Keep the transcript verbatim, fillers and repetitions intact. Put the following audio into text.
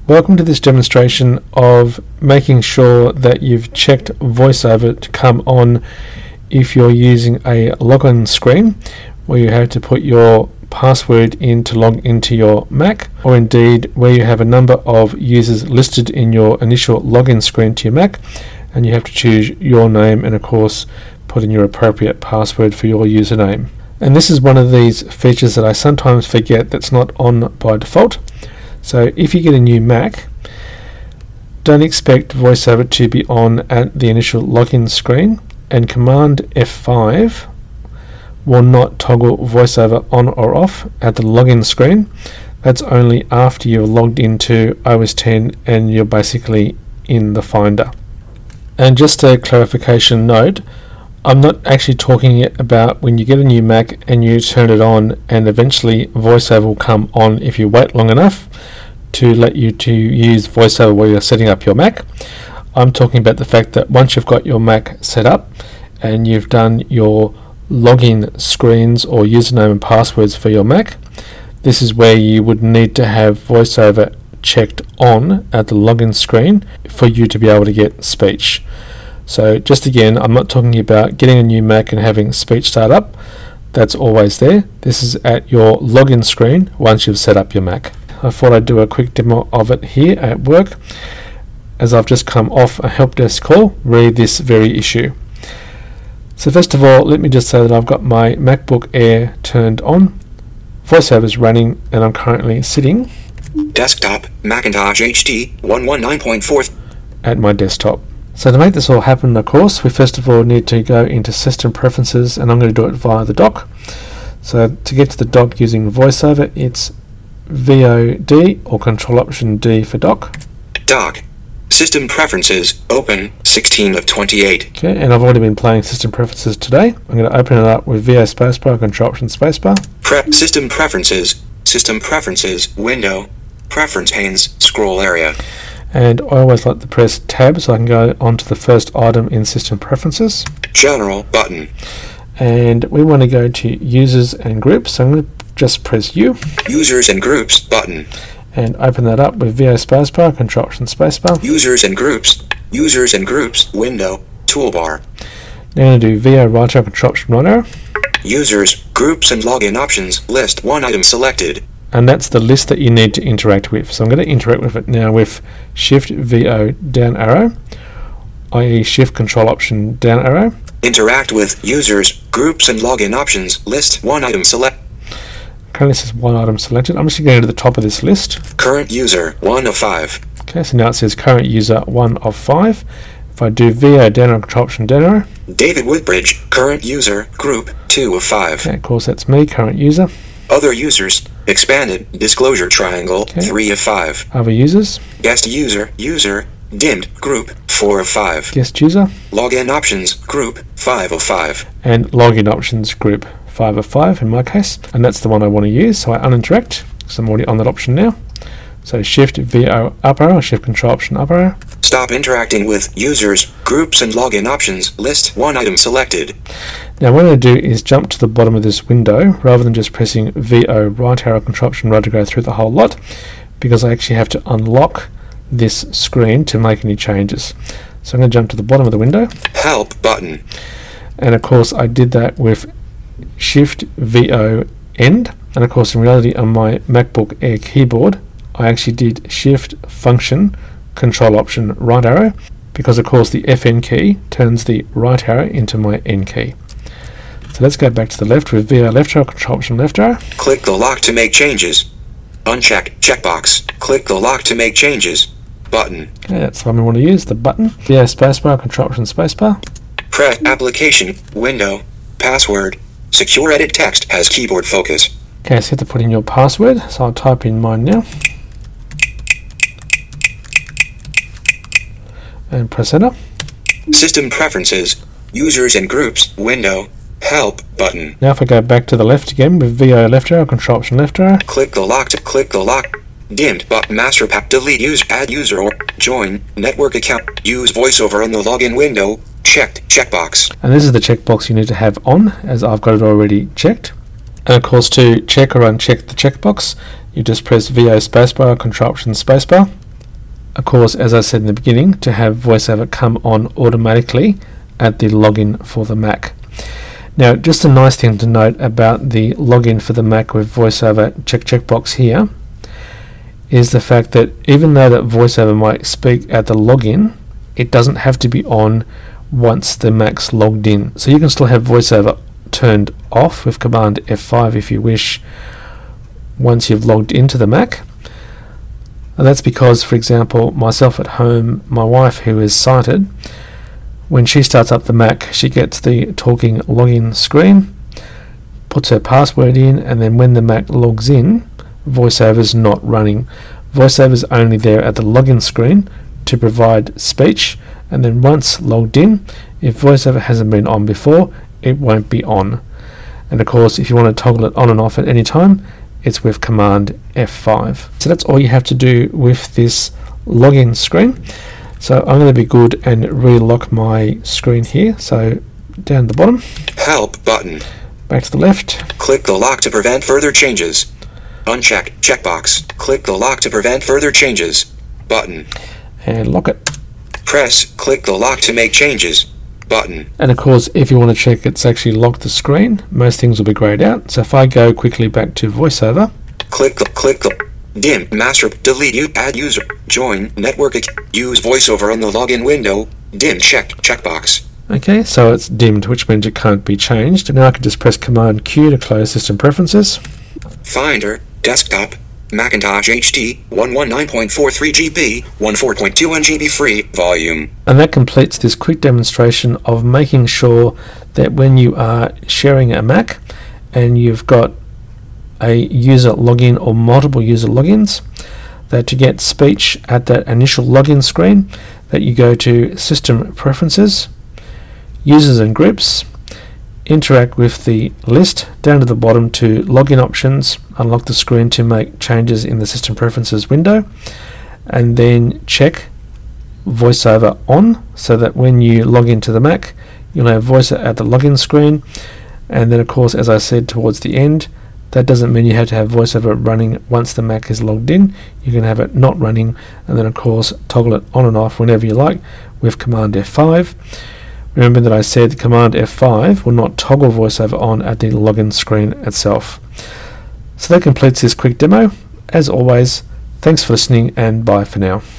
Welcome to this demonstration of making sure that you've checked VoiceOver to come on if you're using a login screen where you have to put your password in to log into your Mac, or indeed where you have a number of users listed in your initial login screen to your Mac and you have to choose your name and of course put in your appropriate password for your username. And this is one of these features that I sometimes forget that's not on by default. So if you get a new Mac, don't expect VoiceOver to be on at the initial login screen, and Command F five will not toggle VoiceOver on or off at the login screen. That's only after you've logged into O S ten and you're basically in the Finder. And just a clarification note, I'm not actually talking about when you get a new Mac and you turn it on and eventually VoiceOver will come on if you wait long enough to let you to use VoiceOver while you're setting up your Mac. I'm talking about the fact that once you've got your Mac set up and you've done your login screens or username and passwords for your Mac, this is where you would need to have VoiceOver checked on at the login screen for you to be able to get speech. So just again, I'm not talking about getting a new Mac and having speech start up. That's always there. This is at your login screen once you've set up your Mac. I thought I'd do a quick demo of it here at work as I've just come off a help desk call re this very issue. So first of all, let me just say that I've got my MacBook Air turned on, VoiceOver is running, and I'm currently sitting desktop Macintosh H D one nineteen point four at my desktop. So to make this all happen, of course, we first of all need to go into System Preferences, and I'm going to do it via the dock. So to get to the dock using VoiceOver, it's V O D or Control Option D for dock. Dock. System Preferences, open, sixteen of twenty-eight. Okay, and I've already been playing System Preferences today. I'm going to open it up with V O spacebar, Control Option spacebar. Prep System Preferences, System Preferences, window, Preference panes, scroll area. And I always like to press Tab so I can go onto the first item in System Preferences. General button. And we want to go to Users and Groups, so I'm going to just press U. Users and Groups button. And open that up with V O spacebar, Control Option spacebar. Users and Groups, Users and Groups, window, toolbar. Now I'm going to do V O right arrow, Control Option right arrow. Users, Groups and Login Options, list one item selected. And that's the list that you need to interact with. So I'm going to interact with it now with Shift V O down arrow, that is Shift Control Option down arrow. Interact with Users, Groups and Login Options, list one item select. Currently this is one item selected. I'm just going to go to the top of this list. Current user, one of five. Okay, so now it says current user, one of five. If I do V O down arrow, Control Option down arrow. David Woodbridge, current user, group, two of five. Okay, of course that's me, current user. Other users, expanded, disclosure triangle, okay. three of five. Other users. Guest user, user, dimmed, group, four of five. Guest user. Login options, group, five of five. And login options, group, five of five in my case. And that's the one I want to use, so I uninteract, because I'm already on that option now. So Shift V O up arrow, Shift Control Option up arrow. Stop interacting with users, groups and login options, list one item selected. Now what I'm going to do is jump to the bottom of this window rather than just pressing V O right arrow, Control Option right to go through the whole lot, because I actually have to unlock this screen to make any changes. So I'm going to jump to the bottom of the window. Help button. And of course I did that with Shift V O end, and of course in reality on my MacBook Air keyboard I actually did Shift Function Control Option right arrow, because of course the F N key turns the right arrow into my N key. So let's go back to the left with V O left arrow, Control Option left arrow. Click the lock to make changes. Uncheck checkbox. Click the lock to make changes button. Okay, that's the one we want to use, the button. V O spacebar, Control Option spacebar. Press application, window, password, secure edit text has keyboard focus. Okay, so you have to put in your password, so I'll type in mine now. And press enter. System Preferences, Users and Groups, window, Help button. Now if I go back to the left again with V O left arrow, Control Option left arrow. Click the lock to click the lock. Dimmed but master pack delete use add user or join network account use VoiceOver in the login window checked checkbox. And this is the checkbox you need to have on, as I've got it already checked. And of course to check or uncheck the checkbox, you just press V O spacebar, Control Option spacebar. of course, as I said in the beginning, to have VoiceOver come on automatically at the login for the Mac. Now, just a nice thing to note about the login for the Mac with VoiceOver check checkbox here is the fact that even though that VoiceOver might speak at the login, it doesn't have to be on once the Mac's logged in. So you can still have VoiceOver turned off with Command F five if you wish once you've logged into the Mac. And that's because, for example, myself at home, my wife who is sighted, when she starts up the Mac, she gets the talking login screen, puts her password in, and then when the Mac logs in, VoiceOver's not running. VoiceOver's only there at the login screen to provide speech, and then once logged in, if VoiceOver hasn't been on before, it won't be on. And of course, if you want to toggle it on and off at any time, it's with Command F five. So that's all you have to do with this login screen. So I'm going to be good and relock my screen here. So down the bottom. Help button. Back to the left. Click the lock to prevent further changes. Uncheck checkbox. Click the lock to prevent further changes. Button. And lock it. Press click the lock to make changes. Button. And of course, if you want to check it's actually locked the screen, most things will be grayed out. So if I go quickly back to VoiceOver, click the click the dim master delete you add user join network use VoiceOver on the login window dim check checkbox. Okay, so it's dimmed, which means it can't be changed. Now I can just press Command Q to close System Preferences. Finder desktop Macintosh H D one nineteen point four three gigabytes, fourteen point two one gigabytes free volume. And that completes this quick demonstration of making sure that when you are sharing a Mac and you've got a user login or multiple user logins, that to get speech at that initial login screen, that you go to System Preferences, Users and Groups, interact with the list down to the bottom to login options, unlock the screen to make changes in the System Preferences window, and then check VoiceOver on so that when you log into the Mac you'll have VoiceOver at the login screen. And then of course, as I said towards the end, that doesn't mean you have to have VoiceOver running once the Mac is logged in. You can have it not running and then of course toggle it on and off whenever you like with Command F five. Remember that I said Command F five will not toggle VoiceOver on at the login screen itself. So that completes this quick demo. As always, thanks for listening and bye for now.